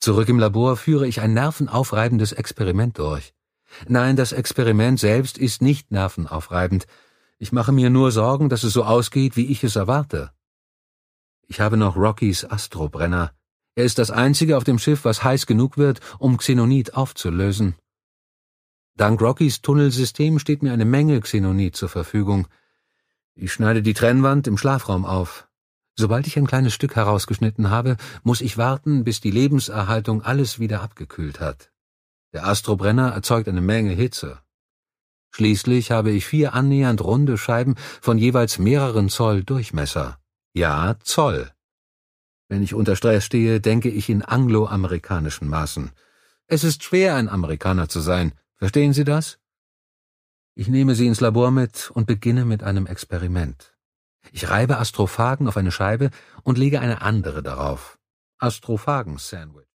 Zurück im Labor führe ich ein nervenaufreibendes Experiment durch. Nein, das Experiment selbst ist nicht nervenaufreibend. Ich mache mir nur Sorgen, dass es so ausgeht, wie ich es erwarte. Ich habe noch Rockys Astrobrenner. Er ist das einzige auf dem Schiff, was heiß genug wird, um Xenonit aufzulösen. Dank Rockys Tunnelsystem steht mir eine Menge Xenonit zur Verfügung. Ich schneide die Trennwand im Schlafraum auf. Sobald ich ein kleines Stück herausgeschnitten habe, muss ich warten, bis die Lebenserhaltung alles wieder abgekühlt hat. Der Astrobrenner erzeugt eine Menge Hitze. Schließlich habe ich 4 annähernd runde Scheiben von jeweils mehreren Zoll Durchmesser. Ja, Zoll. Wenn ich unter Stress stehe, denke ich in angloamerikanischen Maßen. Es ist schwer, ein Amerikaner zu sein. Verstehen Sie das? Ich nehme Sie ins Labor mit und beginne mit einem Experiment. Ich reibe Astrophagen auf eine Scheibe und lege eine andere darauf. Astrophagen-Sandwich.